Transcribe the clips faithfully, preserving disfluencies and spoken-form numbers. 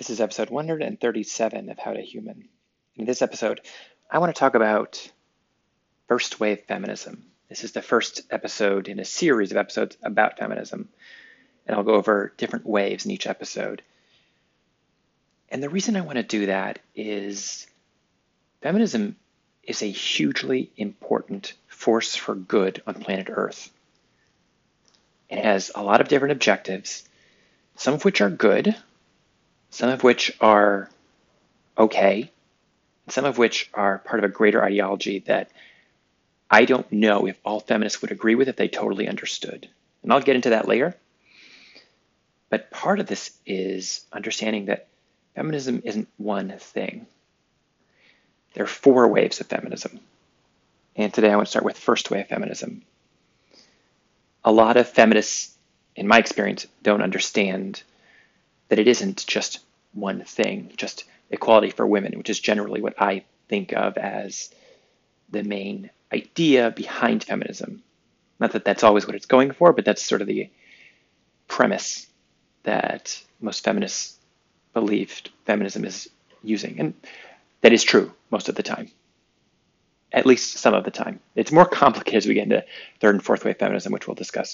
This is episode one hundred thirty-seven of How to Human. In this episode, I want to talk about first wave feminism. This is the first episode in a series of episodes about feminism, and I'll go over different waves in each episode. And the reason I want to do that is feminism is a hugely important force for good on planet Earth. It has a lot of different objectives, some of which are good, some of which are okay, some of which are part of a greater ideology that I don't know if all feminists would agree with if they totally understood. And I'll get into that later. But part of this is understanding that feminism isn't one thing. There are four waves of feminism. And today I want to start with first wave feminism. A lot of feminists, in my experience, don't understand that it isn't just one thing, just equality for women, which is generally what I think of as the main idea behind feminism. Not that that's always what it's going for, but that's sort of the premise that most feminists believe feminism is using. And that is true most of the time, at least some of the time. It's more complicated as we get into third and fourth wave feminism, which we'll discuss.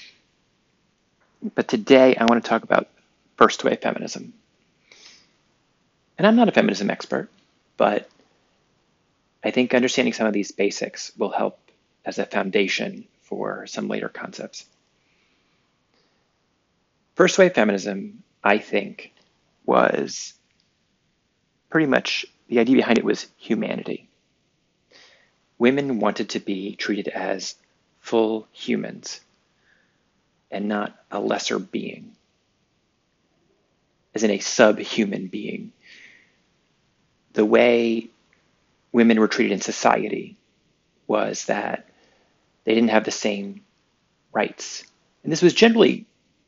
But today I want to talk about first wave feminism. And I'm not a feminism expert, but I think understanding some of these basics will help as a foundation for some later concepts. First wave feminism, I think, was pretty much, the idea behind it was humanity. Women wanted to be treated as full humans and not a lesser being, as in a subhuman being. The way women were treated in society was that they didn't have the same rights. And this was generally,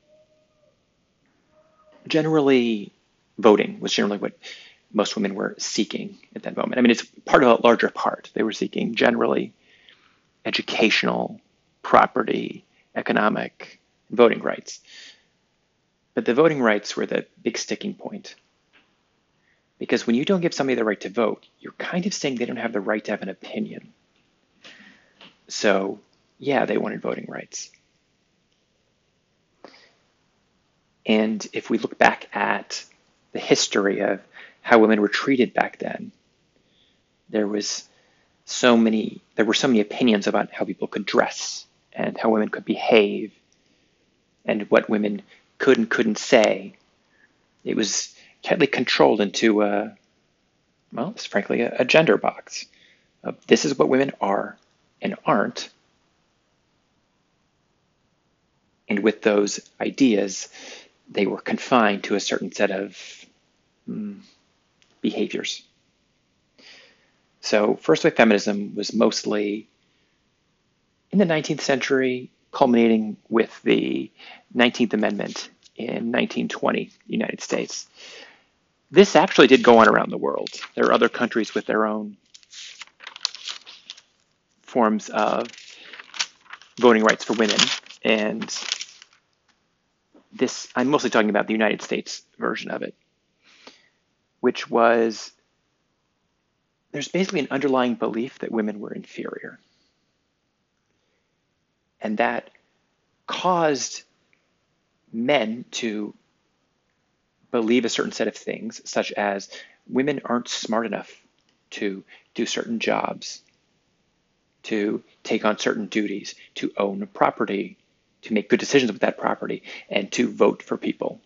generally voting was generally what most women were seeking at that moment. I mean, it's part of a larger part. They were seeking generally educational, property, economic, voting rights. But the voting rights were the big sticking point. Because when you don't give somebody the right to vote, you're kind of saying they don't have the right to have an opinion. So, yeah, they wanted voting rights. And if we look back at the history of how women were treated back then, there was so many, there were so many opinions about how people could dress and how women could behave and what women could and couldn't say. It was tightly controlled into, a, well, it's frankly a, a gender box. Uh, this is what women are and aren't. And with those ideas, they were confined to a certain set of mm, behaviors. So first wave feminism was mostly in the nineteenth century, culminating with the nineteenth Amendment in nineteen twenty, United States. This actually did go on around the world. There are other countries with their own forms of voting rights for women. And this, I'm mostly talking about the United States version of it, which was, there's basically an underlying belief that women were inferior. And that caused men to believe a certain set of things, such as women aren't smart enough to do certain jobs, to take on certain duties, to own property, to make good decisions with that property, and to vote for people.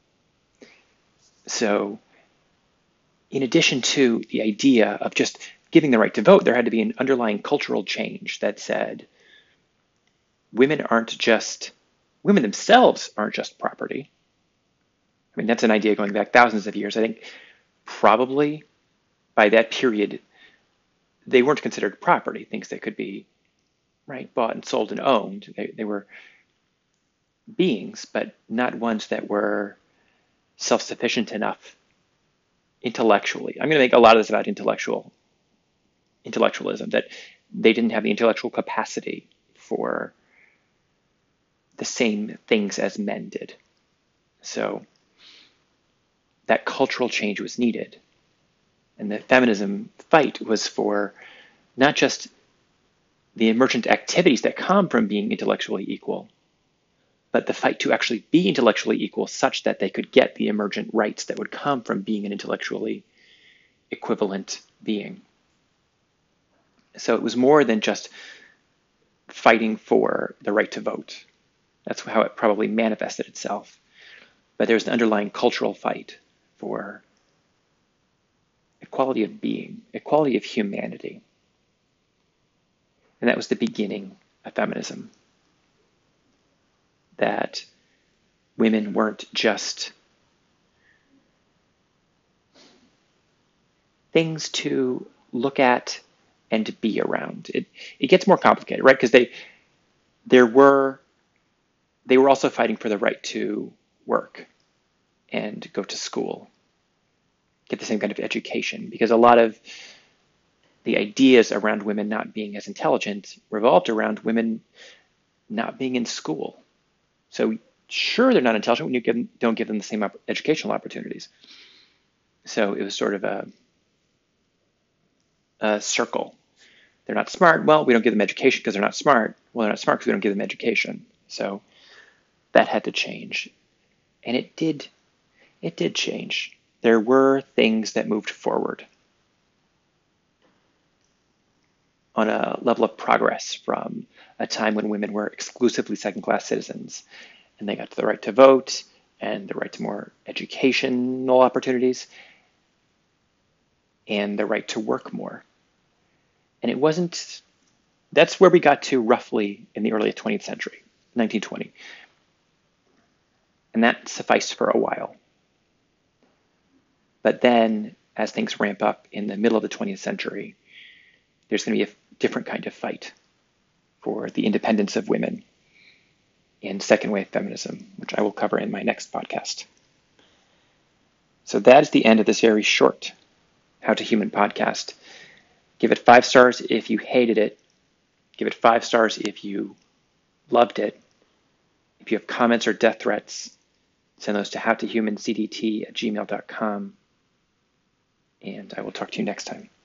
So in addition to the idea of just giving the right to vote, there had to be an underlying cultural change that said women aren't just, women themselves aren't just property. I mean, that's an idea going back thousands of years. I think probably by that period, they weren't considered property, things that could be, right, bought and sold and owned. They, they were beings, but not ones that were self-sufficient enough intellectually. I'm going to make a lot of this about intellectual intellectualism, that they didn't have the intellectual capacity for the same things as men did. So that cultural change was needed. And the feminism fight was for not just the emergent activities that come from being intellectually equal, but the fight to actually be intellectually equal such that they could get the emergent rights that would come from being an intellectually equivalent being. So it was more than just fighting for the right to vote. That's how it probably manifested itself. But there's an underlying cultural fight for equality of being, equality of humanity. And that was the beginning of feminism. That women weren't just things to look at and to be around. It it gets more complicated, right? Because they there were they were also fighting for the right to work and go to school, get the same kind of education, because a lot of the ideas around women not being as intelligent revolved around women not being in school. So sure, they're not intelligent when you give them, don't give them the same op- educational opportunities. So it was sort of a, a circle. They're not smart. Well, we don't give them education because they're not smart. Well, they're not smart because we don't give them education. So that had to change. And it did, it did change. There were things that moved forward on a level of progress from a time when women were exclusively second-class citizens and they got to the right to vote and the right to more educational opportunities and the right to work more. And it wasn't, that's where we got to roughly in the early twentieth century, nineteen twenty. And that sufficed for a while. But then as things ramp up in the middle of the twentieth century, there's going to be a different kind of fight for the independence of women in second wave feminism, which I will cover in my next podcast. So that is the end of this very short How to Human podcast. Give it five stars if you hated it. Give it five stars if you loved it. If you have comments or death threats, send those to howtohumancdt at gmail dot com. And I will talk to you next time.